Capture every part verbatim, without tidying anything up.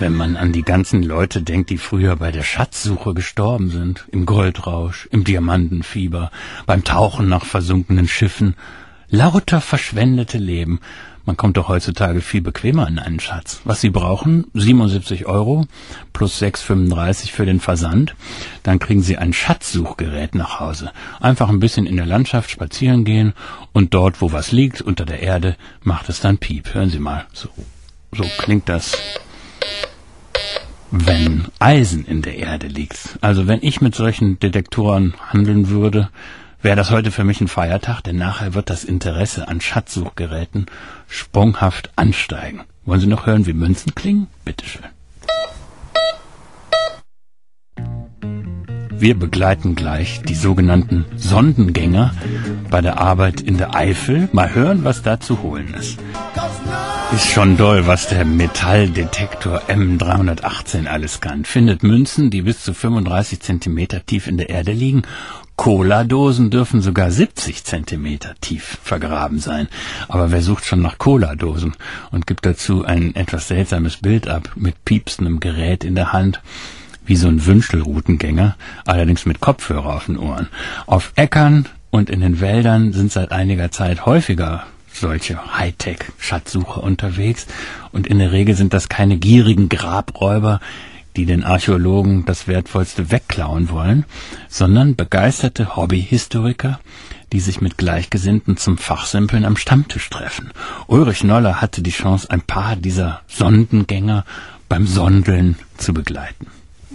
Wenn man an die ganzen Leute denkt, die früher bei der Schatzsuche gestorben sind, im Goldrausch, im Diamantenfieber, beim Tauchen nach versunkenen Schiffen, lauter verschwendete Leben. Man kommt doch heutzutage viel bequemer an einen Schatz. Was Sie brauchen, siebenundsiebzig Euro plus sechs Euro fünfunddreißig für den Versand. Dann kriegen Sie ein Schatzsuchgerät nach Hause. Einfach ein bisschen in der Landschaft spazieren gehen und dort, wo was liegt, unter der Erde, macht es dann Piep. Hören Sie mal, so, so klingt das, wenn Eisen in der Erde liegt. Also wenn ich mit solchen Detektoren handeln würde, wäre das heute für mich ein Feiertag, denn nachher wird das Interesse an Schatzsuchgeräten sprunghaft ansteigen. Wollen Sie noch hören, wie Münzen klingen? Bitteschön. Wir begleiten gleich die sogenannten Sondengänger bei der Arbeit in der Eifel. Mal hören, was da zu holen ist. Ist schon doll, was der Metalldetektor M dreihundertachtzehn alles kann. Findet Münzen, die bis zu fünfunddreißig Zentimeter tief in der Erde liegen. Cola-Dosen dürfen sogar siebzig Zentimeter tief vergraben sein. Aber wer sucht schon nach Cola-Dosen und gibt dazu ein etwas seltsames Bild ab mit piepsendem Gerät in der Hand, wie so ein Wünschelroutengänger, allerdings mit Kopfhörer auf den Ohren. Auf Äckern und in den Wäldern sind seit einiger Zeit häufiger solche Hightech-Schatzsucher unterwegs. Und in der Regel sind das keine gierigen Grabräuber, die den Archäologen das Wertvollste wegklauen wollen, sondern begeisterte Hobbyhistoriker, die sich mit Gleichgesinnten zum Fachsimpeln am Stammtisch treffen. Ulrich Noller hatte die Chance, ein paar dieser Sondengänger beim Sondeln zu begleiten.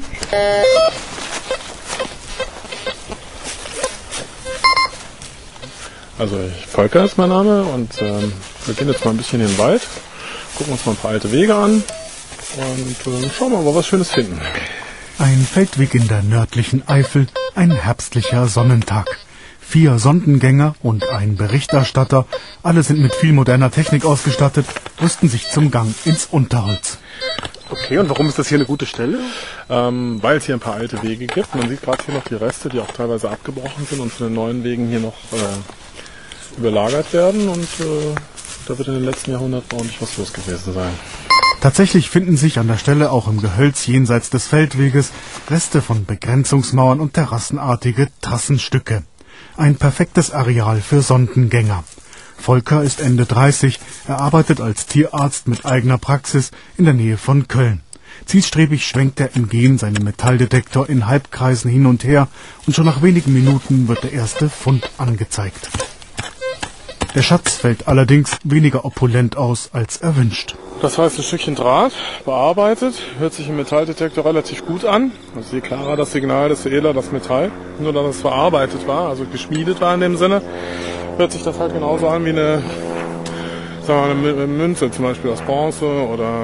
Also ich, Volker ist mein Name und ähm, wir gehen jetzt mal ein bisschen in den Wald, gucken uns mal ein paar alte Wege an und äh, schauen mal, ob wir was Schönes finden. Ein Feldweg in der nördlichen Eifel, ein herbstlicher Sonnentag. Vier Sondengänger und ein Berichterstatter, alle sind mit viel moderner Technik ausgestattet, rüsten sich zum Gang ins Unterholz. Okay, und warum ist das hier eine gute Stelle? Ähm, weil es hier ein paar alte Wege gibt. Man sieht gerade hier noch die Reste, die auch teilweise abgebrochen sind und von den neuen Wegen hier noch äh, überlagert werden. Und äh, da wird in den letzten Jahrhunderten ordentlich was los gewesen sein. Tatsächlich finden sich an der Stelle auch im Gehölz jenseits des Feldweges Reste von Begrenzungsmauern und terrassenartige Trassenstücke. Ein perfektes Areal für Sondengänger. Volker ist Ende dreißig, er arbeitet als Tierarzt mit eigener Praxis in der Nähe von Köln. Zielstrebig schwenkt er im Gehen seinen Metalldetektor in Halbkreisen hin und her und schon nach wenigen Minuten wird der erste Fund angezeigt. Der Schatz fällt allerdings weniger opulent aus als erwünscht. Das heißt, ein Stückchen Draht, bearbeitet, hört sich im Metalldetektor relativ gut an. Also je klarer das Signal, desto edler das Metall. Nur dass es verarbeitet war, also geschmiedet war in dem Sinne, hört sich das halt genauso an wie eine, sagen wir mal, eine Münze, zum Beispiel aus Bronze oder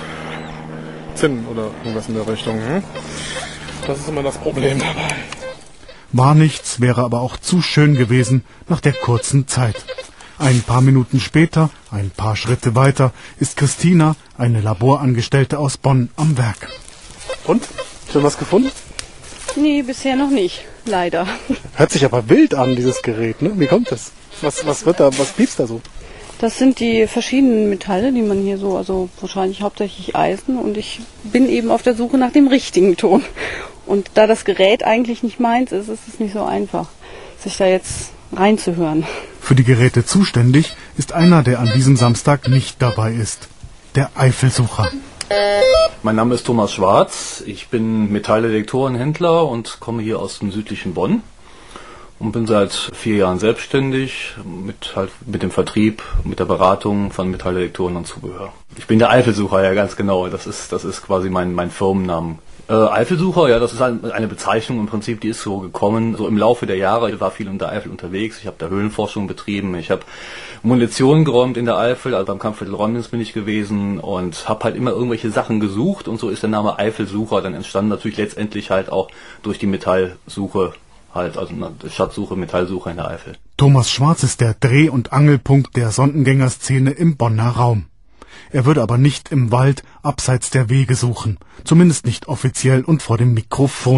Zinn oder irgendwas in der Richtung. Das ist immer das Problem dabei. War nichts, wäre aber auch zu schön gewesen nach der kurzen Zeit. Ein paar Minuten später, ein paar Schritte weiter, ist Christina, eine Laborangestellte aus Bonn, am Werk. Und? Schon was gefunden? Nee, bisher noch nicht, leider. Hört sich aber wild an, dieses Gerät, ne? Wie kommt das? Was, was wird da, was piepst da so? Das sind die verschiedenen Metalle, die man hier so, also wahrscheinlich hauptsächlich Eisen, und ich bin eben auf der Suche nach dem richtigen Ton. Und da das Gerät eigentlich nicht meins ist, ist es nicht so einfach, sich da jetzt reinzuhören. Für die Geräte zuständig ist einer, der an diesem Samstag nicht dabei ist. Der Eifelsucher. Mein Name ist Thomas Schwarz. Ich bin Metalldetektorenhändler und komme hier aus dem südlichen Bonn und bin seit vier Jahren selbstständig mit halt mit dem Vertrieb, mit der Beratung von Metalldetektoren und Zubehör. Ich bin der Eifelsucher, ja, ganz genau. Das ist das ist quasi mein mein Firmennamen. Äh, Eifelsucher, ja, das ist eine Bezeichnung im Prinzip, die ist so gekommen. So im Laufe der Jahre, ich war viel in der Eifel unterwegs, ich habe da Höhlenforschung betrieben, ich habe Munition geräumt in der Eifel, also beim Kampfviertel Räumnis bin ich gewesen und habe halt immer irgendwelche Sachen gesucht, und so ist der Name Eifelsucher dann entstanden, natürlich letztendlich halt auch durch die Metallsuche, halt, also eine Schatzsuche, Metallsuche in der Eifel. Thomas Schwarz ist der Dreh- und Angelpunkt der Sondengängerszene im Bonner Raum. Er würde aber nicht im Wald abseits der Wege suchen, zumindest nicht offiziell und vor dem Mikrofon.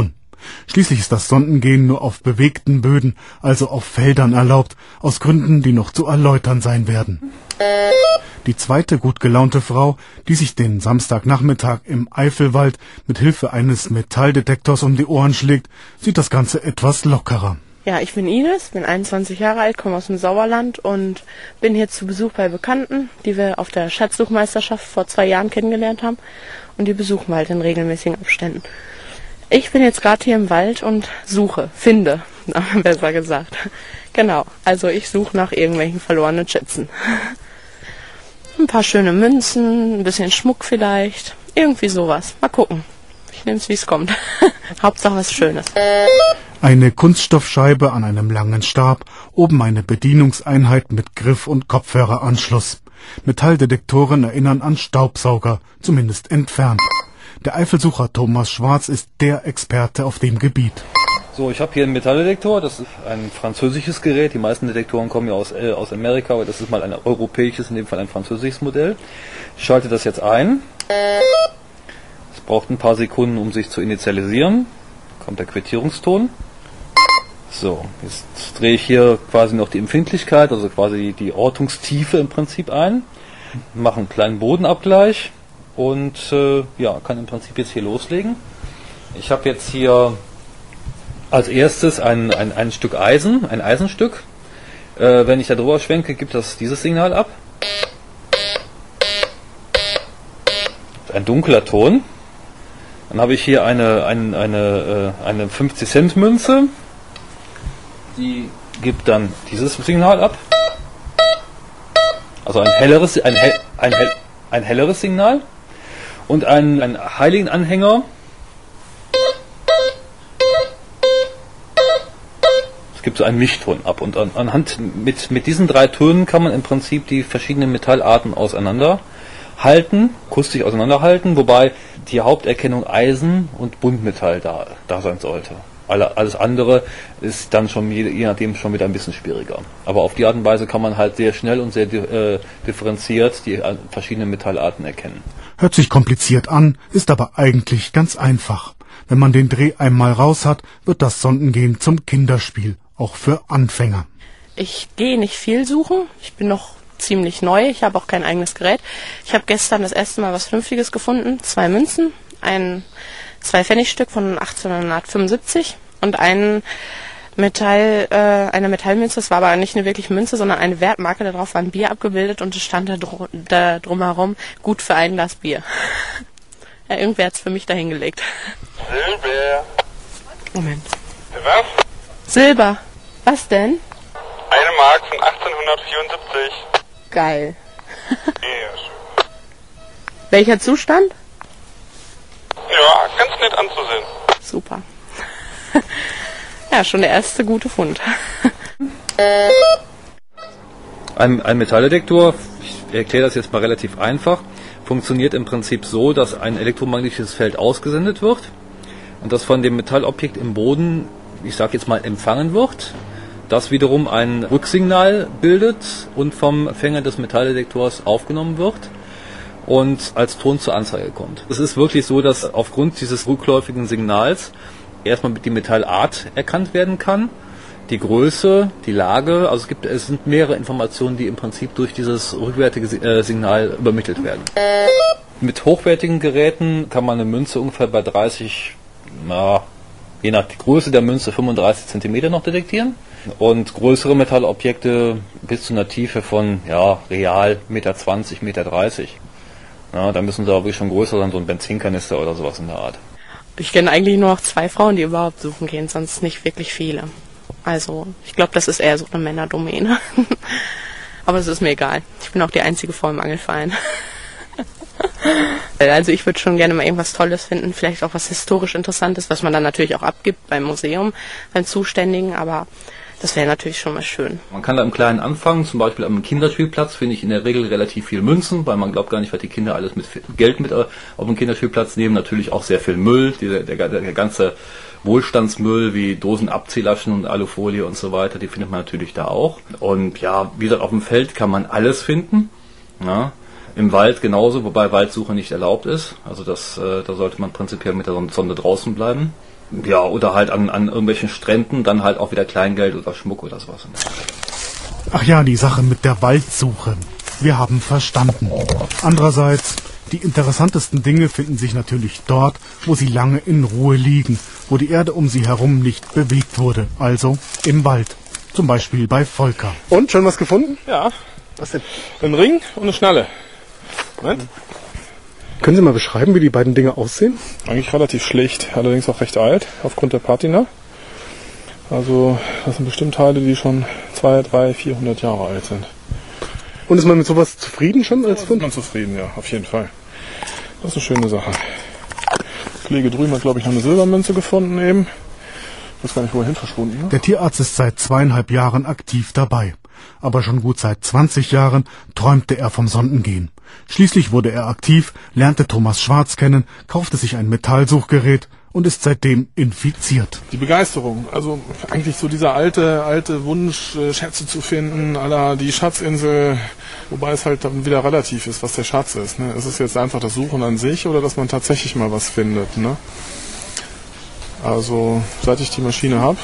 Schließlich ist das Sondengehen nur auf bewegten Böden, also auf Feldern erlaubt, aus Gründen, die noch zu erläutern sein werden. Die zweite gut gelaunte Frau, die sich den Samstagnachmittag im Eifelwald mit Hilfe eines Metalldetektors um die Ohren schlägt, sieht das Ganze etwas lockerer. Ja, ich bin Ines, bin einundzwanzig Jahre alt, komme aus dem Sauerland und bin hier zu Besuch bei Bekannten, die wir auf der Schatzsuchmeisterschaft vor zwei Jahren kennengelernt haben. Und die besuchen wir halt in regelmäßigen Abständen. Ich bin jetzt gerade hier im Wald und suche, finde, besser gesagt. Genau, also ich suche nach irgendwelchen verlorenen Schätzen. Ein paar schöne Münzen, ein bisschen Schmuck vielleicht, irgendwie sowas. Mal gucken. Ich nehme es, wie es kommt. Hauptsache was Schönes. Eine Kunststoffscheibe an einem langen Stab, oben eine Bedienungseinheit mit Griff und Kopfhöreranschluss. Metalldetektoren erinnern an Staubsauger, zumindest entfernt. Der Eifelsucher Thomas Schwarz ist der Experte auf dem Gebiet. So, ich habe hier einen Metalldetektor, das ist ein französisches Gerät. Die meisten Detektoren kommen ja aus, äh, aus Amerika, aber das ist mal ein europäisches, in dem Fall ein französisches Modell. Ich schalte das jetzt ein. Es braucht ein paar Sekunden, um sich zu initialisieren. Kommt der Quittierungston. So, jetzt drehe ich hier quasi noch die Empfindlichkeit, also quasi die Ortungstiefe im Prinzip ein. Mache einen kleinen Bodenabgleich und äh, ja, kann im Prinzip jetzt hier loslegen. Ich habe jetzt hier als erstes ein, ein, ein Stück Eisen, ein Eisenstück. Äh, wenn ich da drüber schwenke, gibt das dieses Signal ab. Ein dunkler Ton. Dann habe ich hier eine, eine, eine, eine fünfzig Cent Münze. Die gibt dann dieses Signal ab. Also ein helleres, ein, hell, ein, hell, ein helleres Signal. Und ein, ein Heiligenanhänger. Es gibt so einen Mischton ab. Und an, anhand mit, mit diesen drei Tönen kann man im Prinzip die verschiedenen Metallarten auseinanderhalten, akustisch auseinanderhalten, wobei die Haupterkennung Eisen und Buntmetall da, da sein sollte. Alles andere ist dann schon je, je nachdem schon wieder ein bisschen schwieriger. Aber auf die Art und Weise kann man halt sehr schnell und sehr äh, differenziert die äh, verschiedenen Metallarten erkennen. Hört sich kompliziert an, ist aber eigentlich ganz einfach. Wenn man den Dreh einmal raus hat, wird das Sondengehen zum Kinderspiel, auch für Anfänger. Ich gehe nicht viel suchen, ich bin noch ziemlich neu, ich habe auch kein eigenes Gerät. Ich habe gestern das erste Mal was Vernünftiges gefunden, zwei Münzen, ein zwei Pfennigstück von achtzehnhundertfünfundsiebzig und ein Metall, äh, eine Metallmünze. Das war aber nicht eine wirkliche Münze, sondern eine Wertmarke. Darauf war ein Bier abgebildet und es stand da, dr- da drumherum, gut für ein Glas Bier. Ja, irgendwer hat's für mich dahingelegt. Silber. Moment. Was? Silber. Was denn? Eine Mark von achtzehnhundertvierundsiebzig. Geil. Ja, Welcher Zustand? ja, ganz nett anzusehen. Super. Ja, schon der erste gute Fund. Ein, ein Metalldetektor, ich erkläre das jetzt mal relativ einfach, funktioniert im Prinzip so, dass ein elektromagnetisches Feld ausgesendet wird und das von dem Metallobjekt im Boden, ich sage jetzt mal, empfangen wird. Das wiederum ein Rücksignal bildet und vom Empfänger des Metalldetektors aufgenommen wird und als Ton zur Anzeige kommt. Es ist wirklich so, dass aufgrund dieses rückläufigen Signals erstmal die Metallart erkannt werden kann, die Größe, die Lage, also es gibt, es sind mehrere Informationen, die im Prinzip durch dieses rückwärtige Signal übermittelt werden. Mit hochwertigen Geräten kann man eine Münze ungefähr bei dreißig, na, je nach Größe der Münze fünfunddreißig Zentimeter noch detektieren und größere Metallobjekte bis zu einer Tiefe von, ja, real eins Meter zwanzig, eins Meter dreißig. Ja, da müssen sie aber wirklich schon größer sein, so ein Benzinkanister oder sowas in der Art. Ich kenne eigentlich nur noch zwei Frauen, die überhaupt suchen gehen, sonst nicht wirklich viele. Also, ich glaube, das ist eher so eine Männerdomäne. Aber es ist mir egal. Ich bin auch die einzige Frau im Angelverein. Also ich würde schon gerne mal irgendwas Tolles finden, vielleicht auch was historisch Interessantes, was man dann natürlich auch abgibt beim Museum, beim Zuständigen, aber das wäre natürlich schon mal schön. Man kann da im Kleinen anfangen, zum Beispiel am Kinderspielplatz finde ich in der Regel relativ viel Münzen, weil man glaubt gar nicht, was die Kinder alles mit Geld mit auf dem Kinderspielplatz nehmen. Natürlich auch sehr viel Müll, der, der, der ganze Wohlstandsmüll wie Dosenabzählerchen und Alufolie und so weiter, die findet man natürlich da auch. Und ja, wie gesagt, auf dem Feld kann man alles finden. Ja. Im Wald genauso, wobei Waldsuche nicht erlaubt ist. Also das, äh, da sollte man prinzipiell mit der Sonde draußen bleiben. Ja, oder halt an, an irgendwelchen Stränden dann halt auch wieder Kleingeld oder Schmuck oder sowas. Ach ja, die Sache mit der Waldsuche. Wir haben verstanden. Andererseits, die interessantesten Dinge finden sich natürlich dort, wo sie lange in Ruhe liegen, wo die Erde um sie herum nicht bewegt wurde, also im Wald. Zum Beispiel bei Volker. Und, schon was gefunden? Ja. Was denn? Ein Ring und eine Schnalle. Moment. Können Sie mal beschreiben, wie die beiden Dinge aussehen? Eigentlich relativ schlicht, allerdings auch recht alt, aufgrund der Patina. Also, das sind bestimmt Teile, die schon zweihundert, dreihundert, vierhundert Jahre alt sind. Und ist man mit sowas zufrieden schon als Fund? Ja, ist man zufrieden, ja, auf jeden Fall. Das ist eine schöne Sache. Der Kollege drüben hat, glaube ich, noch eine Silbermünze gefunden eben. Ich weiß gar nicht, wo er hin verschwunden ist. Der Tierarzt ist seit zweieinhalb Jahren aktiv dabei. Aber schon gut seit zwanzig Jahren träumte er vom Sondengehen. Schließlich wurde er aktiv, lernte Thomas Schwarz kennen, kaufte sich ein Metallsuchgerät und ist seitdem infiziert. Die Begeisterung, also eigentlich so dieser alte, alte Wunsch, Schätze zu finden, à la die Schatzinsel, wobei es halt dann wieder relativ ist, was der Schatz ist. Ne? Ist es jetzt einfach das Suchen an sich oder dass man tatsächlich mal was findet? Ne? Also seit ich die Maschine habe,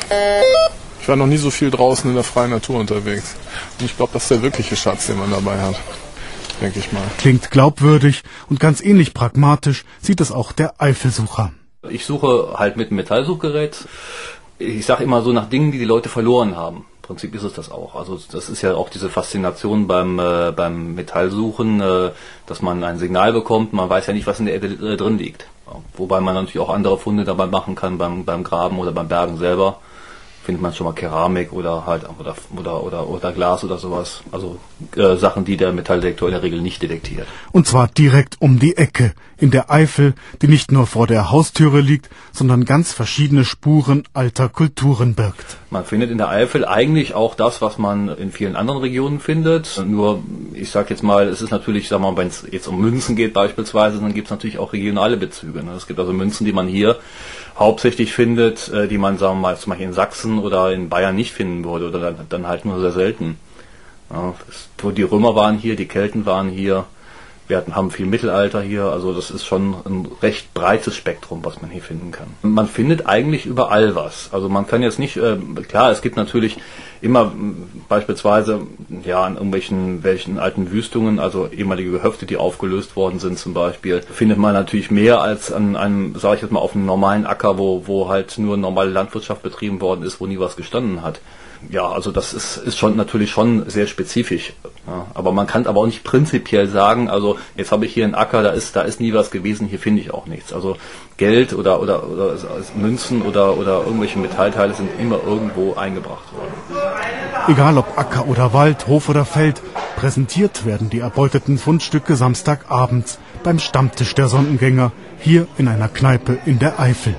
ich war noch nie so viel draußen in der freien Natur unterwegs. Und ich glaube, das ist der wirkliche Schatz, den man dabei hat. Denke ich mal. Klingt glaubwürdig und ganz ähnlich pragmatisch sieht es auch der Eifelsucher. Ich suche halt mit einem Metallsuchgerät. Ich sage immer so nach Dingen, die die Leute verloren haben. Im Prinzip ist es das auch. Also das ist ja auch diese Faszination beim, äh, beim Metallsuchen, äh, dass man ein Signal bekommt. Man weiß ja nicht, was in der Erde äh, drin liegt. Wobei man natürlich auch andere Funde dabei machen kann beim, beim Graben oder beim Bergen selber. Findet man schon mal Keramik oder halt oder oder oder, oder Glas oder sowas. Also äh, Sachen, die der Metalldetektor in der Regel nicht detektiert. Und zwar direkt um die Ecke, in der Eifel, die nicht nur vor der Haustüre liegt, sondern ganz verschiedene Spuren alter Kulturen birgt. Man findet in der Eifel eigentlich auch das, was man in vielen anderen Regionen findet. Nur, ich sag jetzt mal, es ist natürlich, sag mal, wenn es jetzt um Münzen geht beispielsweise, dann gibt es natürlich auch regionale Bezüge. Ne? Es gibt also Münzen, die man hier hauptsächlich findet, die man, sagen wir mal, zum Beispiel in Sachsen oder in Bayern nicht finden würde oder dann, dann halt nur sehr selten. Ja, das, die Römer waren hier, die Kelten waren hier, wir hatten, haben viel Mittelalter hier, also das ist schon ein recht breites Spektrum, was man hier finden kann. Man findet eigentlich überall was. Also man kann jetzt nicht, äh, klar, es gibt natürlich immer beispielsweise ja an irgendwelchen welchen alten Wüstungen, also ehemalige Gehöfte, die aufgelöst worden sind zum Beispiel, findet man natürlich mehr als an einem, sage ich jetzt mal, auf einem normalen Acker, wo, wo halt nur normale Landwirtschaft betrieben worden ist, wo nie was gestanden hat. Ja, also das ist, ist schon natürlich schon sehr spezifisch. Ja, aber man kann aber auch nicht prinzipiell sagen, also jetzt habe ich hier einen Acker, da ist, da ist nie was gewesen, hier finde ich auch nichts. Also Geld oder, oder, oder Münzen oder, oder irgendwelche Metallteile sind immer irgendwo eingebracht worden. Egal ob Acker oder Wald, Hof oder Feld, präsentiert werden die erbeuteten Fundstücke Samstagabends beim Stammtisch der Sondengänger, hier in einer Kneipe in der Eifel.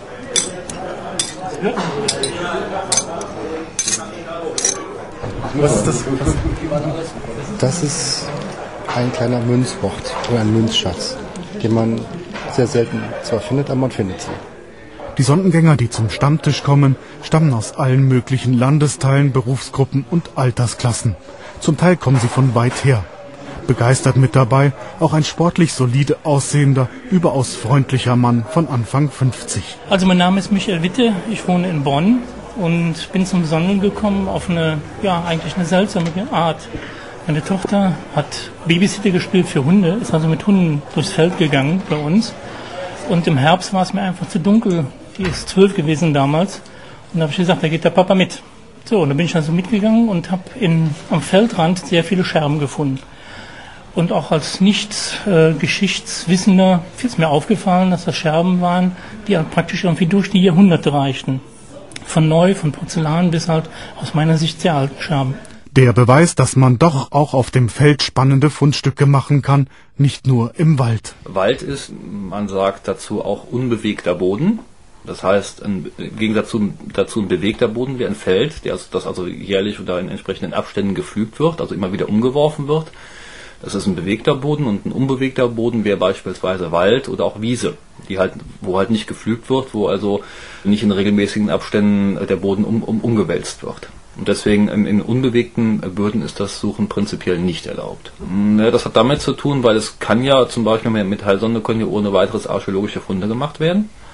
Was ist das? Das ist ein kleiner Münzwort oder ein Münzschatz, den man sehr selten zwar findet, aber man findet sie. Die Sondengänger, die zum Stammtisch kommen, stammen aus allen möglichen Landesteilen, Berufsgruppen und Altersklassen. Zum Teil kommen sie von weit her. Begeistert mit dabei auch ein sportlich solide aussehender, überaus freundlicher Mann von Anfang fünfzig. Also mein Name ist Michael Witte, ich wohne in Bonn und bin zum Sonden gekommen auf eine, ja, eigentlich eine seltsame Art. Meine Tochter hat Babysitter gespielt für Hunde, ist also mit Hunden durchs Feld gegangen bei uns. Und im Herbst war es mir einfach zu dunkel. Die ist zwölf gewesen damals. Und da habe ich gesagt, da geht der Papa mit. So, und da bin ich also mitgegangen und habe am Feldrand sehr viele Scherben gefunden. Und auch als Nicht-Geschichtswissender äh, ist mir aufgefallen, dass das Scherben waren, die halt praktisch irgendwie durch die Jahrhunderte reichten. Von neu, von Porzellan bis halt aus meiner Sicht sehr alten Scherben. Der Beweis, dass man doch auch auf dem Feld spannende Fundstücke machen kann, nicht nur im Wald. Wald ist, man sagt dazu auch unbewegter Boden. Das heißt, im Gegensatz dazu, dazu ein bewegter Boden wie ein Feld, der, das also jährlich oder in entsprechenden Abständen gepflügt wird, also immer wieder umgeworfen wird. Das ist ein bewegter Boden, und ein unbewegter Boden wäre beispielsweise Wald oder auch Wiese, die halt, wo halt nicht gepflügt wird, wo also nicht in regelmäßigen Abständen der Boden um, um, umgewälzt wird. Und deswegen in, in unbewegten Böden ist das Suchen prinzipiell nicht erlaubt. Ja, das hat damit zu tun, weil es kann ja zum Beispiel mit Metallsonde können ja ohne weiteres archäologische Funde gemacht werden.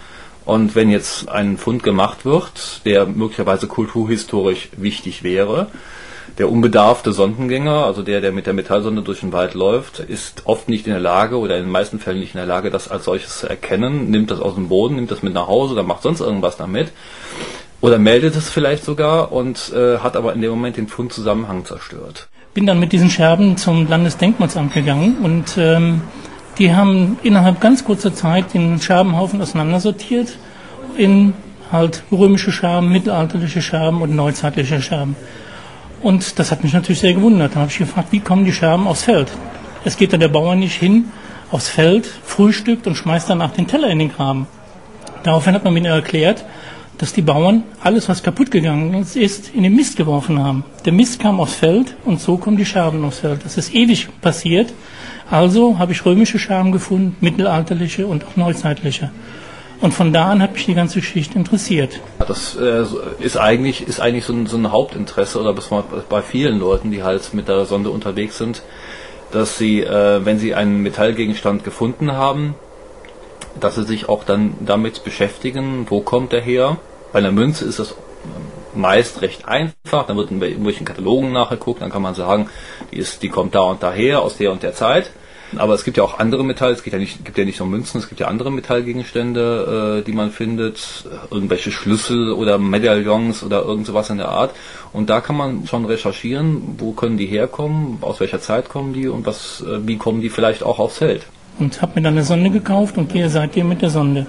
Und wenn jetzt ein Fund gemacht wird, der möglicherweise kulturhistorisch wichtig wäre, der unbedarfte Sondengänger, also der, der mit der Metallsonde durch den Wald läuft, ist oft nicht in der Lage oder in den meisten Fällen nicht in der Lage, das als solches zu erkennen, nimmt das aus dem Boden, nimmt das mit nach Hause oder macht sonst irgendwas damit oder meldet es vielleicht sogar und äh, hat aber in dem Moment den Fundzusammenhang zerstört. Bin dann mit diesen Scherben zum Landesdenkmalsamt gegangen und ähm, die haben innerhalb ganz kurzer Zeit den Scherbenhaufen auseinandersortiert in halt römische Scherben, mittelalterliche Scherben und neuzeitliche Scherben. Und das hat mich natürlich sehr gewundert. Dann habe ich gefragt, wie kommen die Scherben aufs Feld? Es geht dann der Bauer nicht hin aufs Feld, frühstückt und schmeißt danach den Teller in den Graben. Daraufhin hat man mir erklärt, dass die Bauern alles, was kaputt gegangen ist, in den Mist geworfen haben. Der Mist kam aufs Feld und so kommen die Scherben aufs Feld. Das ist ewig passiert. Also habe ich römische Scherben gefunden, mittelalterliche und auch neuzeitliche. Und von da an hat mich die ganze Geschichte interessiert. Das äh, ist eigentlich ist eigentlich so ein, so ein Hauptinteresse oder bei vielen Leuten, die halt mit der Sonde unterwegs sind, dass sie, äh, wenn sie einen Metallgegenstand gefunden haben, dass sie sich auch dann damit beschäftigen, wo kommt der her. Bei einer Münze ist das meist recht einfach, dann wird in irgendwelchen Katalogen nachgeguckt, dann kann man sagen, die, ist, die kommt da und daher, aus der und der Zeit. Aber es gibt ja auch andere Metalle, es gibt ja nicht, gibt ja nicht nur Münzen, es gibt ja andere Metallgegenstände, äh, die man findet, irgendwelche Schlüssel oder Medaillons oder irgend sowas in der Art. Und da kann man schon recherchieren, wo können die herkommen, aus welcher Zeit kommen die und was, äh, wie kommen die vielleicht auch aufs Feld. Und habe mir dann eine Sonde gekauft und gehe seitdem mit der Sonde.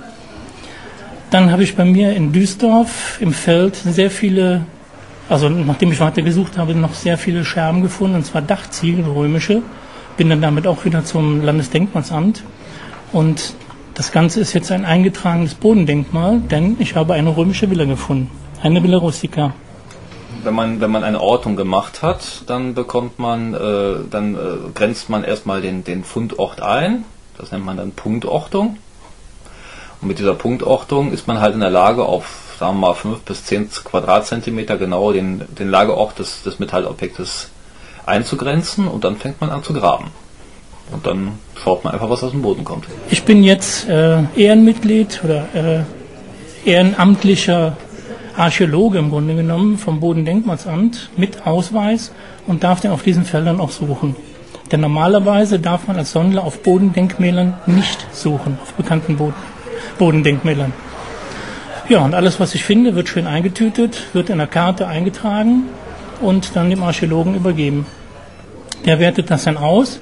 Dann habe ich bei mir in Duisdorf im Feld sehr viele, also nachdem ich weiter gesucht habe, noch sehr viele Scherben gefunden, und zwar Dachziegel, römische. Bin dann damit auch wieder zum Landesdenkmalsamt und das Ganze ist jetzt ein eingetragenes Bodendenkmal, denn ich habe eine römische Villa gefunden, eine Villa Rustica. Wenn man wenn man eine Ortung gemacht hat, dann bekommt man, äh, dann äh, grenzt man erstmal den den Fundort ein, das nennt man dann Punktortung. Und mit dieser Punktortung ist man halt in der Lage, auf, sagen wir mal, fünf bis zehn Quadratzentimeter genau den den Lagerort des des Metallobjektes einzugrenzen und dann fängt man an zu graben. Und dann schaut man einfach, was aus dem Boden kommt. Ich bin jetzt äh, Ehrenmitglied oder äh, ehrenamtlicher Archäologe im Grunde genommen vom Bodendenkmalsamt mit Ausweis und darf dann auf diesen Feldern auch suchen. Denn normalerweise darf man als Sondler auf Bodendenkmälern nicht suchen, auf bekannten Boden, Bodendenkmälern. Ja, und alles, was ich finde, wird schön eingetütet, wird in der Karte eingetragen und dann dem Archäologen übergeben. Der wertet das dann aus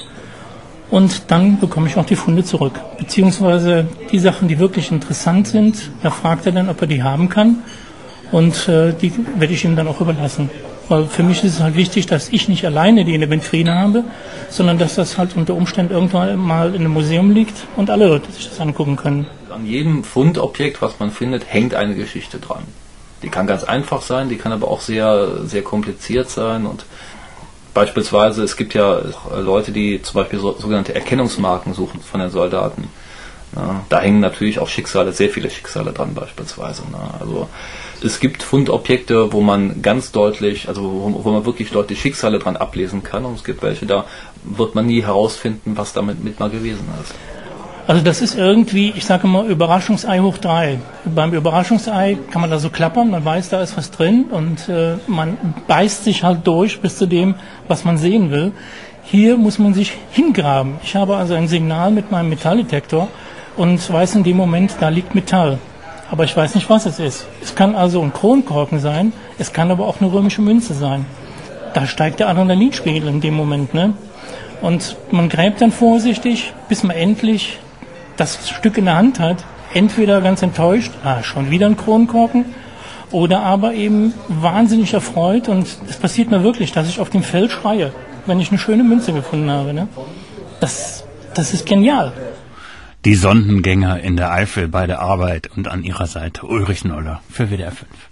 und dann bekomme ich auch die Funde zurück. Beziehungsweise die Sachen, die wirklich interessant sind, da fragt er dann, ob er die haben kann und äh, die werde ich ihm dann auch überlassen. Weil für mich ist es halt wichtig, dass ich nicht alleine die in der Vitrine habe, sondern dass das halt unter Umständen irgendwann mal in einem Museum liegt und alle Leute sich das angucken können. An jedem Fundobjekt, was man findet, hängt eine Geschichte dran. Die kann ganz einfach sein, die kann aber auch sehr, sehr kompliziert sein und beispielsweise, es gibt ja Leute, die zum Beispiel so, sogenannte Erkennungsmarken suchen von den Soldaten. Na, da hängen natürlich auch Schicksale, sehr viele Schicksale dran beispielsweise. Na, also es gibt Fundobjekte, wo man ganz deutlich, also wo, wo man wirklich deutlich Schicksale dran ablesen kann und es gibt welche, da wird man nie herausfinden, was damit mit mal gewesen ist. Also das ist irgendwie, ich sage mal, Überraschungsei hoch drei. Beim Überraschungsei kann man da so klappern, man weiß, da ist was drin und äh, man beißt sich halt durch bis zu dem, was man sehen will. Hier muss man sich hingraben. Ich habe also ein Signal mit meinem Metalldetektor und weiß in dem Moment, da liegt Metall. Aber ich weiß nicht, was es ist. Es kann also ein Kronkorken sein, es kann aber auch eine römische Münze sein. Da steigt der Adrenalinspiegel in dem Moment, ne? Und man gräbt dann vorsichtig, bis man endlich das Stück in der Hand hat, entweder ganz enttäuscht, ah, schon wieder ein Kronkorken, oder aber eben wahnsinnig erfreut und es passiert mir wirklich, dass ich auf dem Feld schreie, wenn ich eine schöne Münze gefunden habe. Ne? Das, das ist genial. Die Sondengänger in der Eifel bei der Arbeit und an ihrer Seite Ulrich Noller für W D R fünf.